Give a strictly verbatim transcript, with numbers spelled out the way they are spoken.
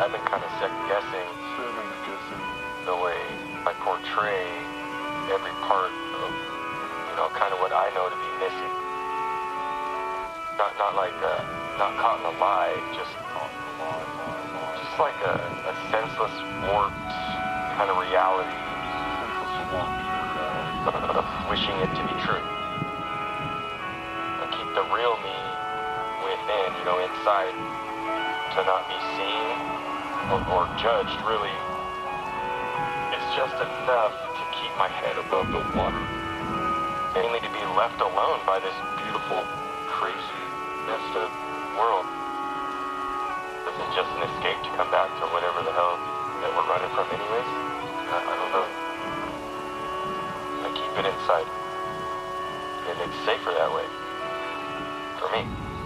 I've been kind of second guessing Second guessing. the way I portray every part of, you know, kind of what I know to be missing. Not, not like, uh, not caught in a lie, just, just like a, a senseless, warped kind of reality Senseless warmth. of wishing it to be true. And keep the real me within, you know, inside, to not be seen or, or judged, really. It's just enough to keep my head above the water. Mainly to be left alone by this beautiful, crazy, messed up world. This is just an escape to come back to whatever the hell that we're running from anyways. I, I don't know. I keep it inside. And it's safer that way. For me.